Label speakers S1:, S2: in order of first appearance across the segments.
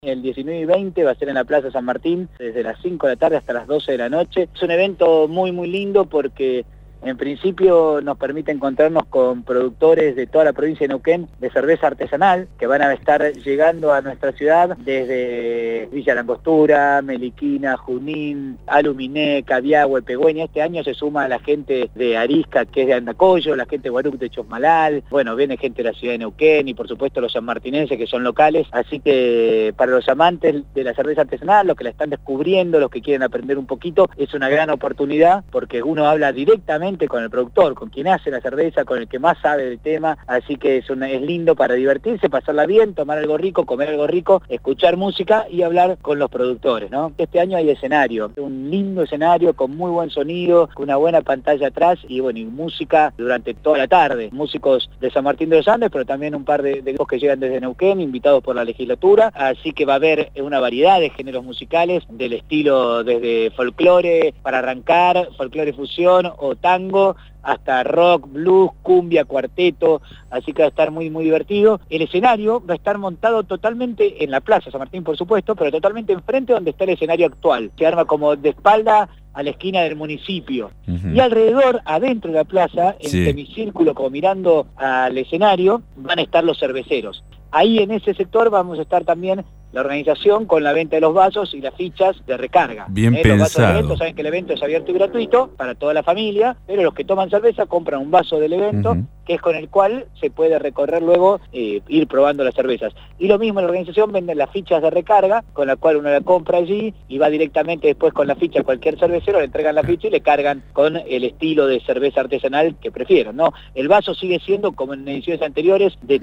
S1: El 19 y 20 va a ser en la Plaza San Martín, desde las 5 de la tarde hasta las 12 de la noche. Es un evento muy lindo porque en principio nos permite encontrarnos con productores de toda la provincia de Neuquén de cerveza artesanal que van a estar llegando a nuestra ciudad desde Villa Langostura, Meliquina, Junín, Aluminé, Cabiahue, Pegüeña. Este año se suma la gente de Arisca, que es de Andacollo, la gente de Guaruc de Chosmalal, bueno, viene gente de la ciudad de Neuquén y por supuesto los sanmartinenses que son locales, así que para los amantes de la cerveza artesanal, los que la están descubriendo, los que quieren aprender un poquito, es una gran oportunidad porque uno habla directamente con el productor, con quien hace la cerveza, con el que más sabe del tema, así que es lindo para divertirse, pasarla bien, tomar algo rico, comer algo rico, escuchar música y hablar con los productores, ¿no? Este año hay escenario, un lindo escenario con muy buen sonido, con una buena pantalla atrás y bueno, y música durante toda la tarde, músicos de San Martín de los Andes, pero también un par de grupos que llegan desde Neuquén, invitados por la legislatura, así que va a haber una variedad de géneros musicales, del estilo desde folclore para arrancar, folclore fusión o tango, hasta rock, blues, cumbia, cuarteto, así que va a estar muy divertido. El escenario va a estar montado totalmente en la Plaza San Martín, por supuesto, pero totalmente enfrente donde está el escenario actual. Se arma como de espalda a la esquina del municipio. Y alrededor, adentro de la plaza, en semicírculo, como mirando al escenario, van a estar los cerveceros. Ahí en ese sector vamos a estar también la organización con la venta de los vasos y las fichas de recarga.
S2: Bien
S1: Los vasos del
S2: pensado.
S1: evento, saben que el evento es abierto y gratuito para toda la familia, pero los que toman cerveza compran un vaso del evento, que es con el cual se puede recorrer luego, ir probando las cervezas. Y lo mismo, la organización vende las fichas de recarga, con la cual uno la compra allí y va directamente después con la ficha a cualquier cervecero, le entregan la ficha y le cargan con el estilo de cerveza artesanal que prefieran, ¿no? El vaso sigue siendo, como en ediciones anteriores, de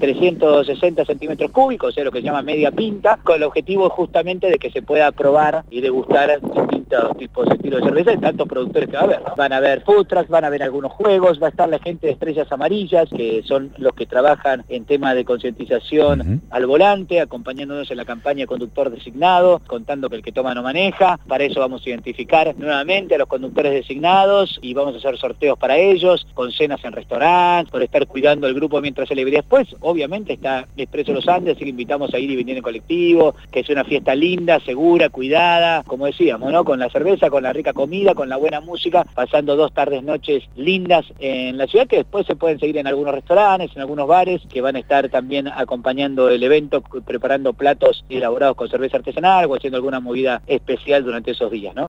S1: 360 centímetros cúbicos, o sea, lo que se llama media pinta, con el objetivo justamente de que se pueda probar y degustar distintos tipos de estilos de cerveza de tantos productores que va a haber, ¿no? Van a haber food trucks, van a haber algunos juegos, va a estar la gente de Estrellas Amarillas, que son los que trabajan en temas de concientización al volante, acompañándonos en la campaña Conductor Designado, contando que el que toma no maneja. Para eso vamos a identificar nuevamente a los conductores designados y vamos a hacer sorteos para ellos, con cenas en restaurantes, por estar cuidando el grupo mientras se le. Después, obviamente, está Expreso Los Andes, así que invitamos a ir y venir en colectivo, que es una fiesta linda, segura, cuidada, como decíamos, ¿no? Con la cerveza, con la rica comida, con la buena música, pasando 2 tardes, noches lindas en la ciudad, que después se pueden seguir en algunos restaurantes, en algunos bares, que van a estar también acompañando el evento, preparando platos elaborados con cerveza artesanal o haciendo alguna movida especial durante esos días, ¿no?